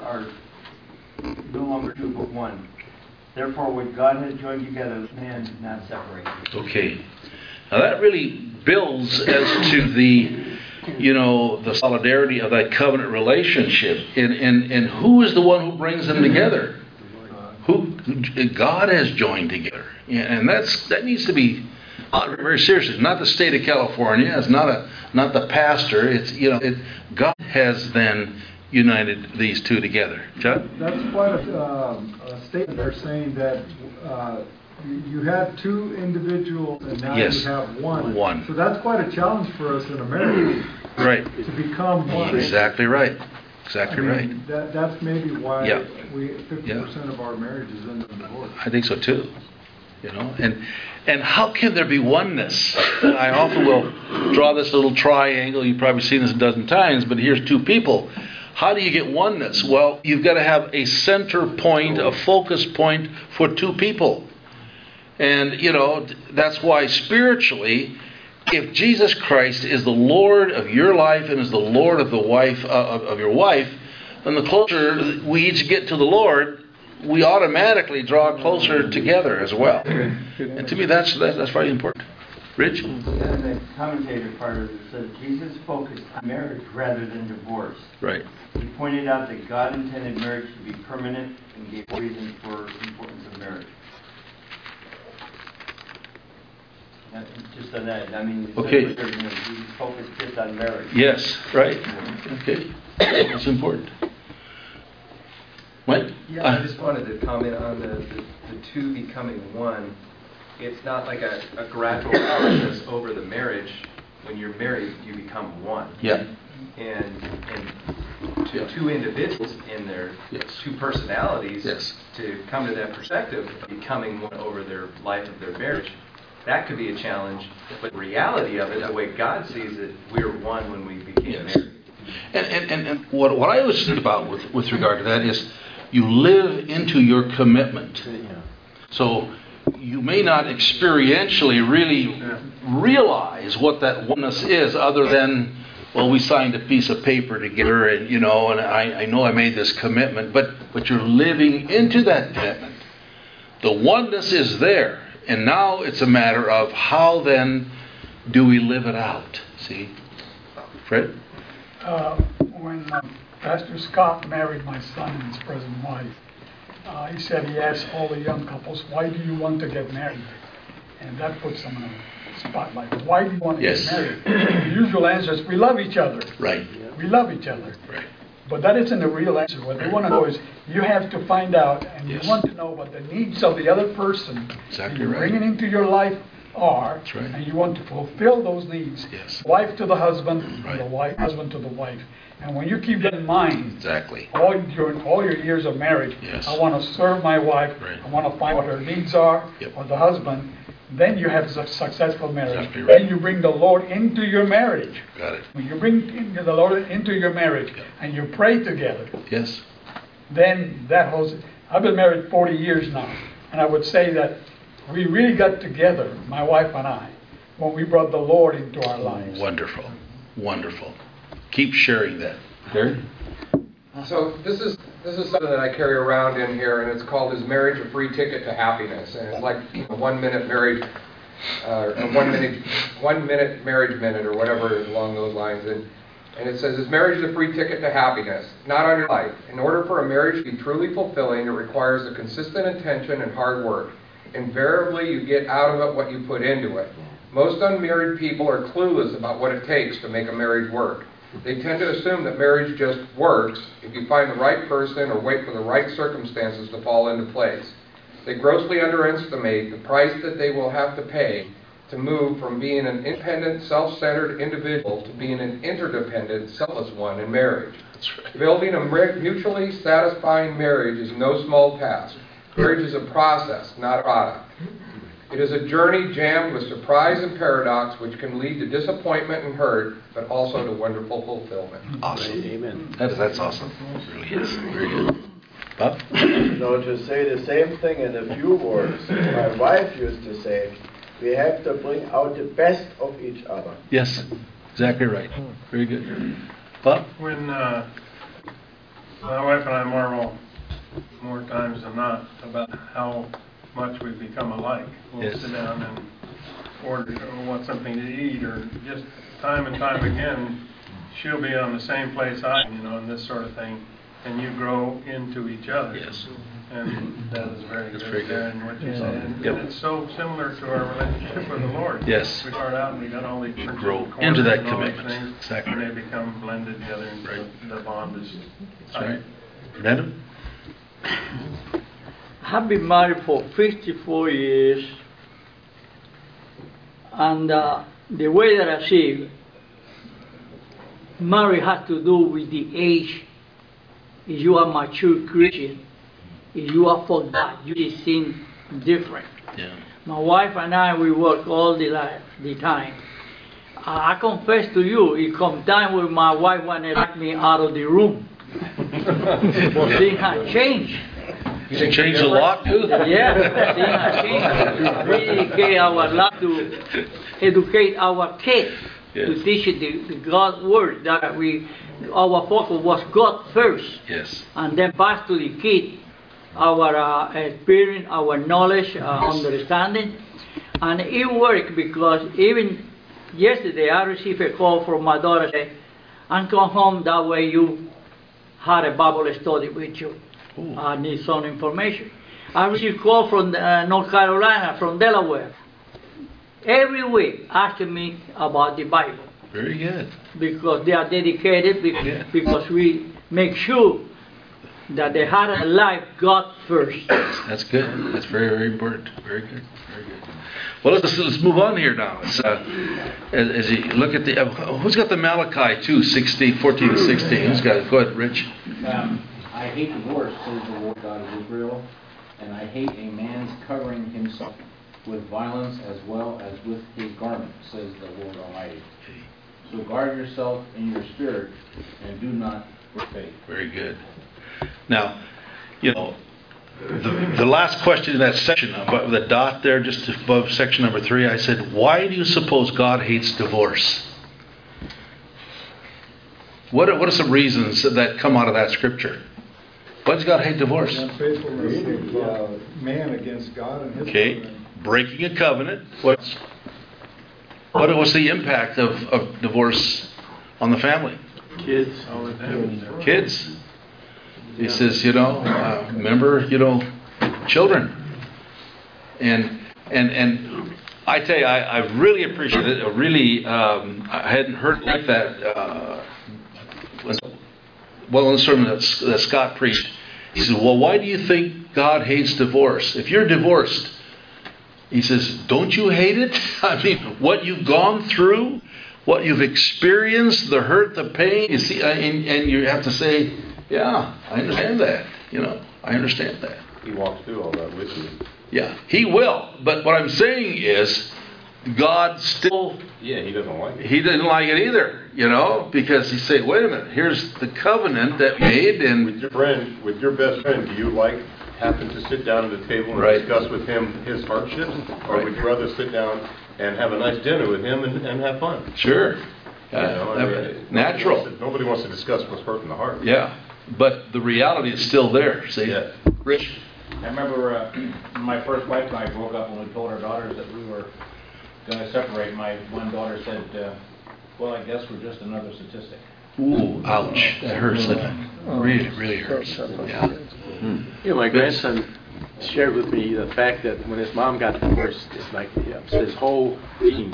S12: two but one. Therefore, what God has joined together, man not separate.
S1: Okay. Now that really builds as to the, the solidarity of that covenant relationship. And who is the one who brings them together? Who God has joined together. And that needs to be very serious. It's not the state of California. It's not the pastor. It's God has then united these two together. John?
S6: That's quite a statement. They're saying that you had two individuals and now
S1: Yes.
S6: you have one.
S1: One.
S6: So that's quite a challenge for us in America.
S1: Right.
S6: To become one.
S1: Exactly right. Exactly right.
S6: That's maybe why
S1: Yeah.
S6: 50% of our marriages end in divorce.
S1: I think so too. And how can there be oneness? I often will draw this little triangle. You've probably seen this a dozen times, but here's two people. How do you get oneness? Well, you've got to have a center point, a focus point for two people. And, that's why spiritually, if Jesus Christ is the Lord of your life and is the Lord of the wife of your wife, then the closer we each get to the Lord, we automatically draw closer together as well. And to me, that's very important. Rich?
S12: And the commentator part of it says Jesus focused on marriage rather than divorce.
S1: Right.
S12: He pointed out that God intended marriage to be permanent and gave reason for the importance of marriage. Just on that,
S1: Okay.
S12: Jesus focused just on marriage.
S1: Yes, right. Okay. That's important. Mike?
S3: Yeah, I just wanted to comment on the two becoming one. It's not like a gradual process over the marriage. When you're married, you become one.
S1: Yeah.
S3: And two individuals in their two personalities to come to that perspective of becoming one over their life of their marriage, that could be a challenge. But the reality of it, the way God sees it, we're one when we became married.
S1: And what I was thinking about with regard to that is you live into your commitment. So you may not experientially really realize what that oneness is other than, well, we signed a piece of paper together and, and I know I made this commitment, but you're living into that commitment. The oneness is there. And now it's a matter of how then do we live it out? See? Fred?
S13: When Pastor Scott married my son and his present wife, he said he asked all the young couples, why do you want to get married? And that puts them in a spotlight. Why do you want to get married? The usual answer is, we love each other.
S1: Right.
S13: We love each other.
S1: Right.
S13: But that isn't the real answer. What they want to know is you have to find out and you want to know what the needs of the other person that you're bringing into your life are.
S1: That's right.
S13: And you want to fulfill those needs.
S1: Yes.
S13: Wife to the husband, and the husband to the wife. And when you keep that in mind, during all your years of marriage, I want to serve my wife, I want to find what her needs are, or the husband, then you have a successful marriage.
S1: Exactly right.
S13: Then you bring the Lord into your marriage.
S1: Got it.
S13: When you bring the Lord into your marriage and you pray together, then that holds. I've been married 40 years now, and I would say that we really got together, my wife and I, when we brought the Lord into our lives.
S1: Wonderful. Wonderful. Keep sharing that. Gary?
S3: So this is something that I carry around in here, and it's called "Is Marriage a Free Ticket to Happiness?" And it's like a 1 minute marriage, a 1 minute marriage minute, or whatever along those lines. And it says, "Is marriage a free ticket to happiness? Not on your life. In order for a marriage to be truly fulfilling, it requires a consistent attention and hard work. Invariably, you get out of it what you put into it. Most unmarried people are clueless about what it takes to make a marriage work. They tend to assume that marriage just works if you find the right person or wait for the right circumstances to fall into place. They grossly underestimate the price that they will have to pay to move from being an independent, self-centered individual to being an interdependent, selfless one in marriage. Building a mutually satisfying marriage is no small task. Marriage is a process, not a product. It is a journey jammed with surprise and paradox, which can lead to disappointment and hurt, but also to wonderful fulfillment.
S1: Awesome.
S8: Amen.
S1: That's awesome. It really is. Very good. Bob?
S14: So to say the same thing in a few words, my wife used to say, we have to bring out the best of each other.
S1: Yes, exactly right. Very good. Bob?
S15: When my wife and I marvel more times than not about how much we've become alike. We'll sit down and order or want something to eat, or just time and time again, she'll be on the same place I am, and this sort of thing, and you grow into each other.
S1: Yes.
S15: And that is very good.
S1: Very good.
S15: And what you say, and it's so similar to our relationship with the Lord.
S1: Yes.
S15: We start out and we got all these different
S1: Grow
S15: corners
S1: into that
S15: and all these
S1: commitment.
S15: things,
S1: Exactly.
S15: and they become blended together, and the bond is
S1: That's right. Fernando?
S11: I've been married for 54 years, and the way that I see it, marriage has to do with the age. If you are mature Christian, if you are for God, you just seem different.
S1: Yeah.
S11: My wife and I, we work all the time. I confess to you, it comes time when my wife wanted to lock me out of the room. But things have changed.
S1: You change the lock too?
S11: Yeah, things have changed. We dedicate our life to educate our kids, to teach the God's word, that our focus was God first,
S1: Yes.
S11: and then pass to the kid our experience, our knowledge, understanding, and it worked because even yesterday I received a call from my daughter saying, "I'm come home, that way you had a Bible study with you. I need some information." I received a call from North Carolina, from Delaware, every week asking me about the Bible.
S1: Very good.
S11: Because they are dedicated, because we make sure that they had a life God first.
S1: That's good. That's very, very important. Very good. Very good. Well, let's move on here now. It's, as you look at the, who's got the Malachi 2, 14 to 16? Who's got it? Go ahead, Rich.
S10: I hate divorce, says the Lord God of Israel, and I hate a man's covering himself with violence as well as with his garment, says the Lord Almighty. So guard yourself in your spirit and do not forsake.
S1: Very good. Now, the last question in that section, above the dot there, just above section number 3, I said, why do you suppose God hates divorce? What are some reasons that come out of that scripture? Why does God hate divorce?
S6: Unfaithfulness of man against God and his
S1: Okay, breaking a covenant. What's the impact of divorce on the family?
S8: Kids.
S1: Kids. He says, remember, children. And I tell you, I really appreciate it. I hadn't heard like that. Well, in the sermon that Scott preached, he says, well, why do you think God hates divorce? If you're divorced, he says, don't you hate it? I mean, what you've gone through, what you've experienced, the hurt, the pain, you see, and you have to say, yeah, I understand that. I understand that.
S9: He walks through all that with you.
S1: Yeah, He will. But what I'm saying is, God still...
S9: Yeah, He doesn't like it.
S1: He didn't like it either, because He said, wait a minute, here's the covenant that we made, and...
S9: With your best friend, do you happen to sit down at the table and discuss with him his hardships? Or would you rather sit down and have a nice dinner with him and have fun?
S1: Sure.
S9: Natural. Nobody wants to discuss what's hurting the heart.
S1: Yeah, but the reality is still there. See?
S9: Yeah.
S1: Rich?
S10: I remember my first wife and I broke up when we told our daughters that we were going to separate. My one daughter said, well, I guess we're just another statistic.
S1: Ooh, ouch. That hurts. Really, really hurts. Yeah.
S8: My grandson shared with me the fact that when his mom got divorced, it's like his whole being.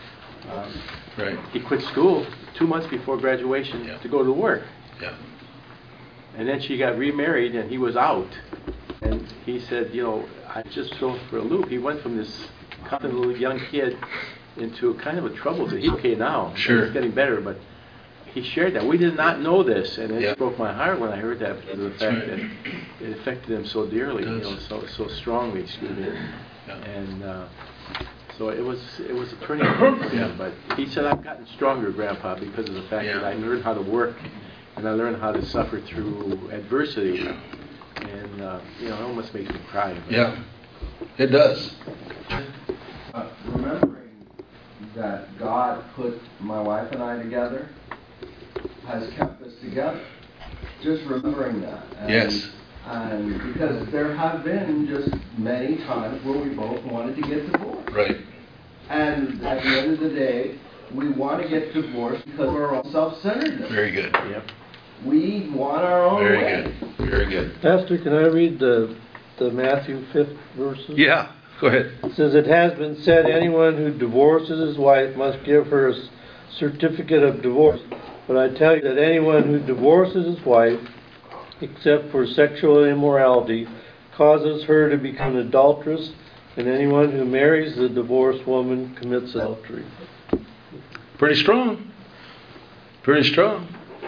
S1: Right.
S8: He quit school 2 months before graduation to go to work.
S1: Yeah.
S8: And then she got remarried and he was out. And he said, I just thrown for a loop. He went from this confident little young kid into kind of a trouble. He's okay now.
S1: Sure.
S8: He's getting better, but he shared that. We did not know this, and it broke my heart when I heard that because of the fact that it affected him so dearly, so strongly, excuse me. And so it was a turning point for him. But he said, I've gotten stronger, Grandpa, because of the fact that I learned how to work and I learned how to suffer through adversity. And, it almost makes me cry.
S1: Yeah, it does.
S4: Remembering that God put my wife and I together has kept us together. Just remembering that.
S1: Yes.
S4: And because there have been just many times where we both wanted to get divorced.
S1: Right.
S4: And at the end of the day, we want to get divorced because of our own self-centeredness.
S1: Very good.
S8: Yep.
S4: We want our own
S1: Very
S4: way.
S1: good. Very good.
S2: Pastor, can I read the Matthew 5th verses?
S1: Yeah, go ahead.
S2: It says, "It has been said, anyone who divorces his wife must give her a certificate of divorce. But I tell you that anyone who divorces his wife, except for sexual immorality, causes her to become an adulteress, and anyone who marries the divorced woman commits adultery."
S1: Pretty strong. Pretty strong.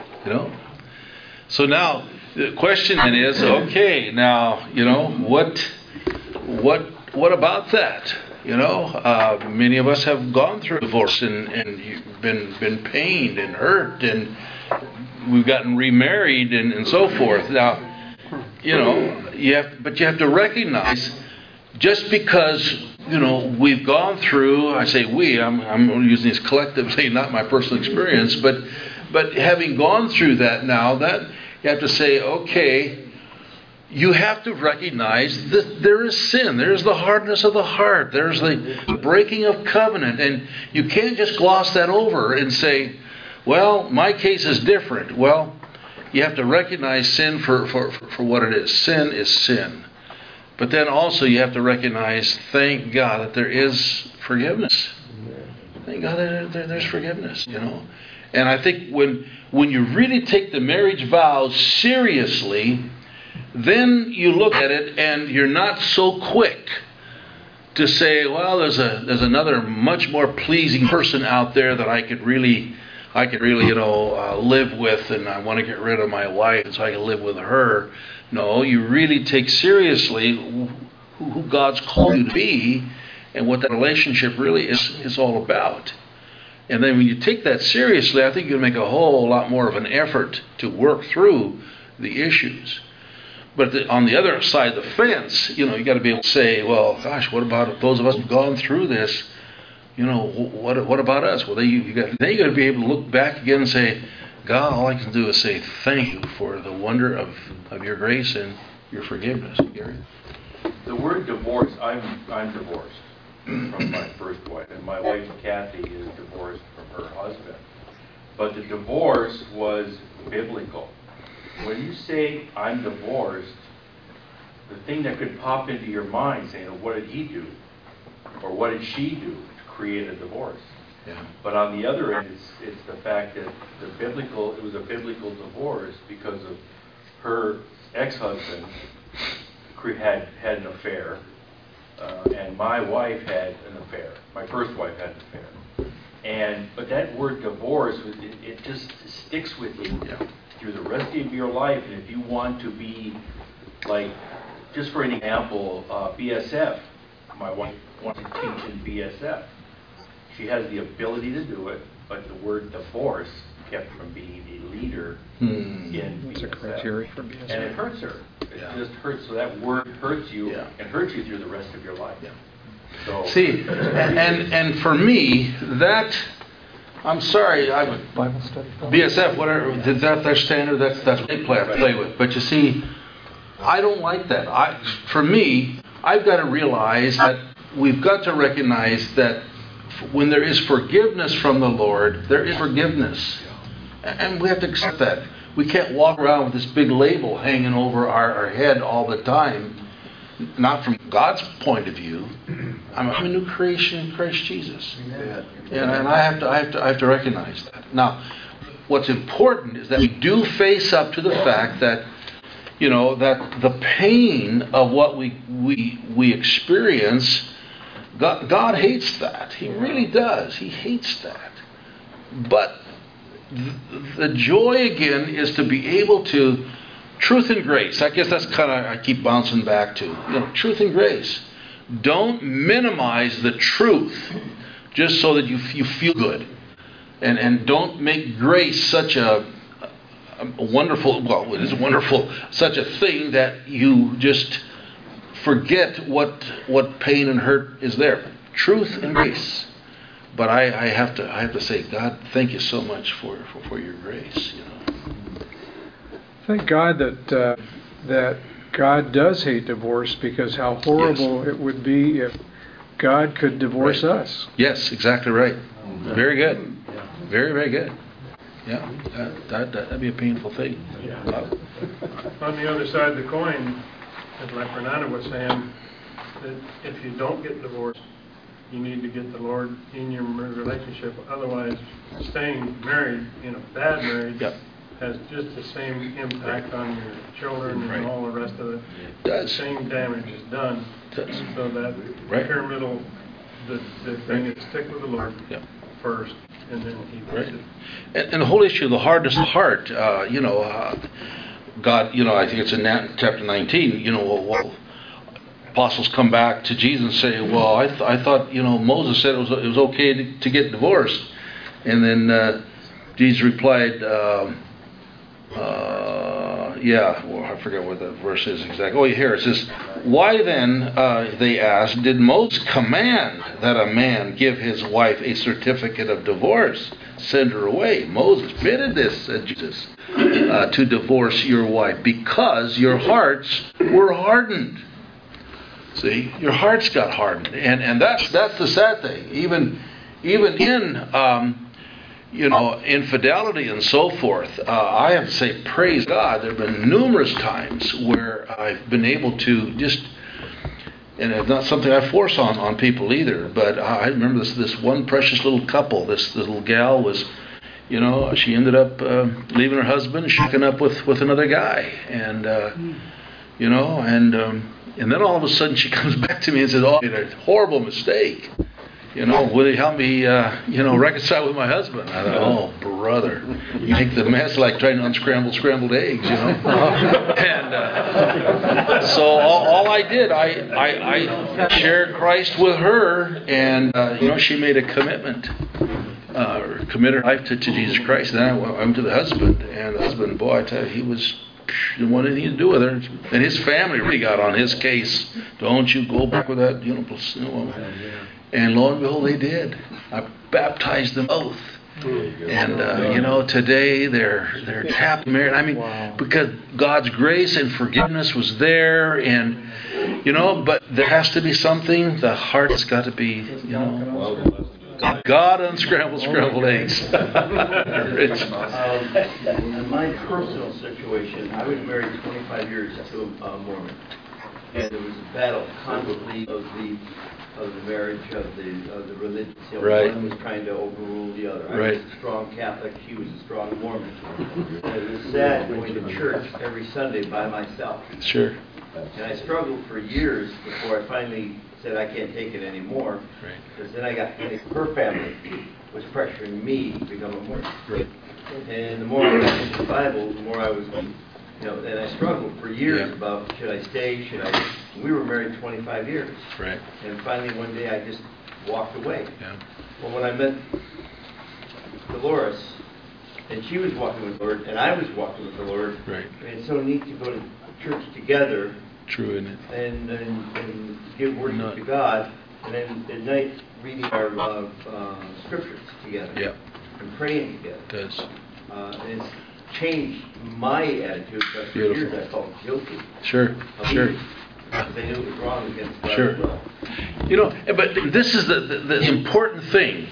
S1: So now the question then is, okay, now, what about that? Many of us have gone through divorce and you've been pained and hurt, and we've gotten remarried and so forth. Now, you have to recognize, just because we've gone through, I say we, I'm using this collectively, not my personal experience, but having gone through that now, that you have to say, okay, you have to recognize that there is sin. There's the hardness of the heart. There's the breaking of covenant. And you can't just gloss that over and say, well, my case is different. Well, you have to recognize sin for what it is. Sin is sin. But then also you have to recognize, thank God, that there is forgiveness. Thank God that there's forgiveness, And I think when you really take the marriage vows seriously, then you look at it and you're not so quick to say, well, there's another much more pleasing person out there that I could really live with, and I want to get rid of my wife so I can live with her. No, you really take seriously who God's called you to be and what that relationship really is all about. And then when you take that seriously, I think you'll make a whole lot more of an effort to work through the issues. But on the other side of the fence, you got to be able to say, well, gosh, what about those of us who've gone through this? What about us? Well, then you got to be able to look back again and say, God, all I can do is say thank you for the wonder of your grace and your forgiveness. Gary?
S8: The word divorce, I'm divorced from my first wife, and my wife Kathy is divorced from her husband. But the divorce was biblical. When you say I'm divorced, the thing that could pop into your mind saying, what did he do? Or what did she do to create a divorce?
S1: Yeah.
S8: But on the other end, it's the fact that it was a biblical divorce because of her ex-husband had an affair, and my wife had an affair. My first wife had an affair. But that word divorce, it just sticks with you through the rest of your life. And if you want to be, like, just for an example, BSF, my wife wants to teach in BSF. She has the ability to do it, but the word divorce kept her from being a leader in BSF.
S5: That's a criteria for BSF.
S8: And it hurts her. It just hurts. So that word hurts you and hurts you through the rest of your life. Yeah. So,
S1: see, and for me, that, I'm sorry,
S5: Bible study.
S1: BSF, whatever, that's their standard, that's what they play with. But you see, I don't like that. For me, I've got to realize that we've got to recognize that when there is forgiveness from the Lord, there is forgiveness. And we have to accept that. We can't walk around with this big label hanging over our head all the time. Not from God's point of view. I'm a new creation in Christ Jesus. And I have to recognize that. Now, what's important is that we do face up to the fact that, that the pain of what we experience, God hates that. He really does. He hates that. But the joy again is to be able to, truth and grace. I guess that's kind of, I keep bouncing back to, truth and grace. Don't minimize the truth just so that you feel good. And don't make grace such a wonderful, well, it is wonderful, such a thing that you just forget what pain and hurt is there. Truth and grace. But I have to say, God, thank you so much for your grace.
S6: Thank God that God does hate divorce, because how horrible it would be if God could divorce us.
S1: Yes, exactly right. Very good. Very, very good. Yeah, that'd be a painful thing.
S15: On the other side of the coin, as like Renata was saying, that if you don't get divorced, you need to get the Lord in your relationship. Otherwise, staying married in a bad marriage has just the same impact on your children and all the rest of it. The same damage is done. So that pyramidal, the thing is stick with the Lord first, and then He puts it.
S1: And the whole issue of the hardness of heart, God, I think it's in chapter 19, apostles come back to Jesus and say, well, I thought, Moses said it was okay to get divorced. And then Jesus replied, I forget what that verse is exactly. Oh, here it says, why then, they asked, did Moses command that a man give his wife a certificate of divorce? Send her away. Moses permitted this, said Jesus, to divorce your wife because your hearts were hardened. See, your hearts got hardened, and that's the sad thing. Even in infidelity and so forth, I have to say, praise God, there have been numerous times where I've been able to just, and it's not something I force on people either, but I remember this one precious little couple. This little gal was, she ended up leaving her husband, hooking up with another guy, and then all of a sudden she comes back to me and says, "Oh, I made a horrible mistake. Will you help me, reconcile with my husband?" I thought, "Oh, brother, you make the mess like trying to unscramble scrambled eggs, And so all I did, I shared Christ with her, and she made a commitment, committed her life to Jesus Christ. And then I went to the husband, and the husband, boy, I tell you, he didn't want anything to do with her. And his family really got on his case. Don't you go back with that, And lo and behold, they did. I baptized them both. And today they're happily married. I mean, because God's grace and forgiveness was there, and but there has to be something. The heart has got to be, God unscrambled scrambled eggs.
S12: In my personal situation, I was married 25 years to a Mormon, and there was a battle constantly of the marriage of the religion. One was trying to overrule the other. I was a strong Catholic; she was a strong Mormon. And it was sad going to church every Sunday by myself.
S1: Sure.
S12: And I struggled for years before I finally said I can't take it anymore. Because then her family was pressuring me to become a Mormon. And the more I got into the Bible, the more I was, and I struggled for years about should I stay, should I. We were married 25 years. And finally one day I just walked away. Well, when I met Dolores, and she was walking with the Lord, and I was walking with the Lord, and it's so neat to go to church together.
S1: True, isn't it?
S12: And give worship to God, and then at night reading our scriptures together, and praying together.
S1: It does.
S12: And it's changed my attitude. But for years I felt guilty.
S1: Sure.
S12: Because I knew it was wrong against God as well.
S1: But this is the important thing.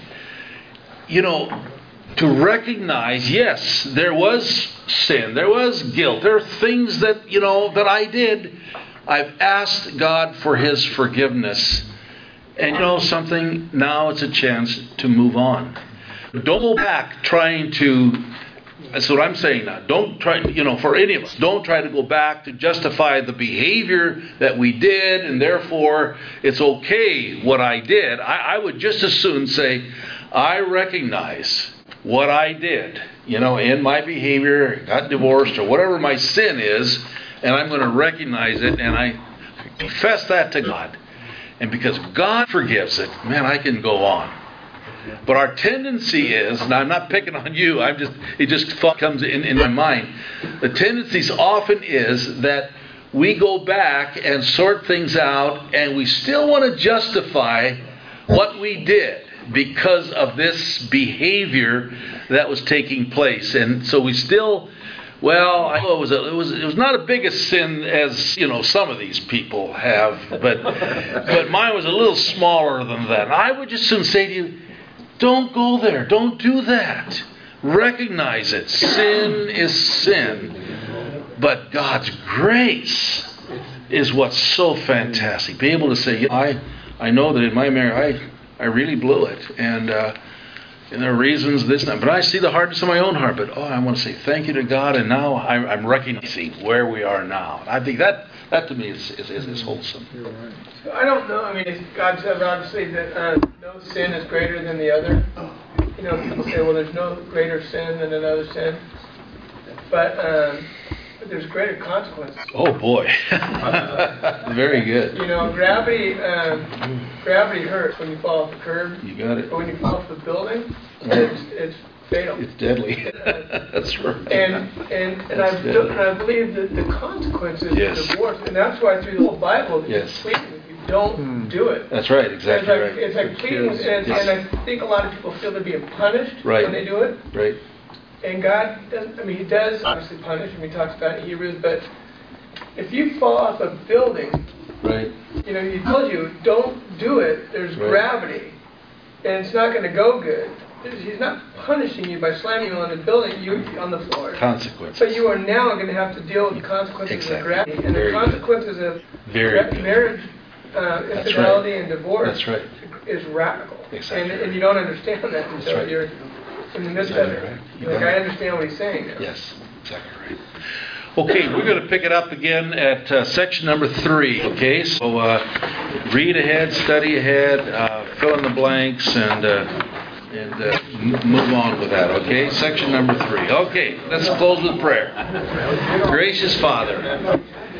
S1: To recognize, yes, there was sin, there was guilt, there are things that that I did. I've asked God for His forgiveness, and something. Now it's a chance to move on. Don't go back trying to. That's what I'm saying now. Don't try, for any of us, don't try to go back to justify the behavior that we did, and therefore it's okay what I did. I would just as soon say, I recognize what I did, in my behavior, got divorced, or whatever my sin is, and I'm going to recognize it, and I confess that to God. And because God forgives it, man, I can go on. But our tendency is, and I'm not picking on you, it just comes in my mind. The tendency often is that we go back and sort things out, and we still want to justify what we did because of this behavior that was taking place. And so we still, well, I know it was not as big a sin as, some of these people have, but mine was a little smaller than that. And I would just soon say to you, don't go there. Don't do that. Recognize it. Sin is sin. But God's grace is what's so fantastic. Be able to say, I know that in my marriage, I really blew it. And there are reasons this and that. But I see the hardness of my own heart. But, I want to say thank you to God. And now I'm recognizing where we are now. I think that to me is wholesome.
S7: I don't know. God says obviously that no sin is greater than the other. People say, well, there's no greater sin than another sin. But there's greater consequences.
S1: Oh, boy. Very good.
S7: Gravity hurts when you fall off the curb.
S1: You got it.
S7: But when you fall off the building, it's fatal.
S1: It's deadly. That's right.
S7: And I believe that the consequences of divorce, and that's why through the whole Bible, it's pleading if you don't do it.
S1: That's right, exactly right.
S7: It's like pleading, and I think a lot of people feel they're being punished when they do it.
S1: Right.
S7: And God doesn't, He does obviously punish, and He talks about it in Hebrews, but if you fall off a building,
S1: right.
S7: He told you, don't do it, there's gravity, and it's not going to go good. He's not punishing you by slamming you on the building, on the floor.
S1: Consequences.
S7: But you are now going to have to deal with the consequences of gravity. And the consequences of marriage, infidelity, and divorce is radical.
S1: Exactly.
S7: And you don't understand that until you're in the midst of it. Right. I understand what he's saying now.
S1: Yes, exactly right. Okay, we're going to pick it up again at section number 3. Okay, so read ahead, study ahead, fill in the blanks, and move on with that. Okay, section number 3. Okay, let's close with prayer. Gracious Father,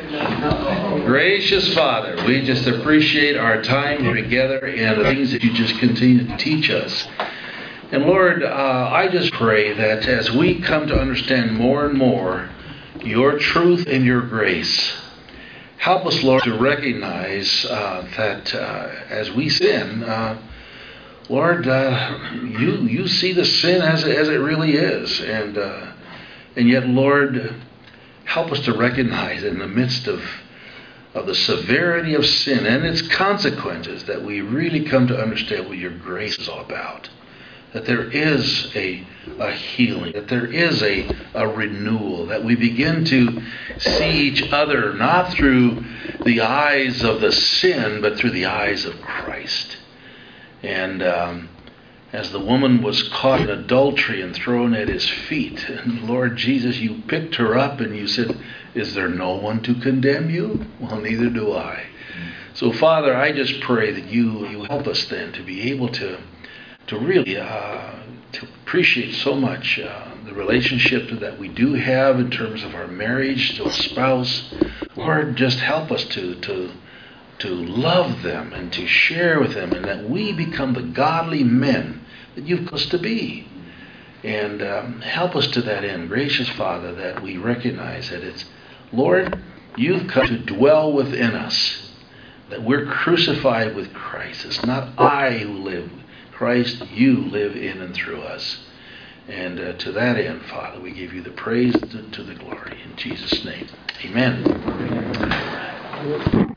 S1: we just appreciate our time together and the things that you just continue to teach us. And Lord, I just pray that as we come to understand more and more your truth and your grace, help us, Lord, to recognize that as we sin, Lord, you see the sin as it really is. And yet, Lord, help us to recognize in the midst of the severity of sin and its consequences that we really come to understand what your grace is all about. That there is a healing, that there is a renewal, that we begin to see each other not through the eyes of the sin, but through the eyes of Christ. And as the woman was caught in adultery and thrown at his feet, and Lord Jesus, you picked her up and you said, is there no one to condemn you? Well, neither do I. So, Father, I just pray that you help us then to be able to really to appreciate so much the relationship that we do have in terms of our marriage to a spouse. Lord, just help us to love them and to share with them, and that we become the godly men that you've called us to be. And help us to that end, gracious Father, that we recognize that it's, Lord, you've come to dwell within us, that we're crucified with Christ. It's not I who live, Christ, you live in and through us. And to that end, Father, we give you the praise to the glory. In Jesus' name, amen.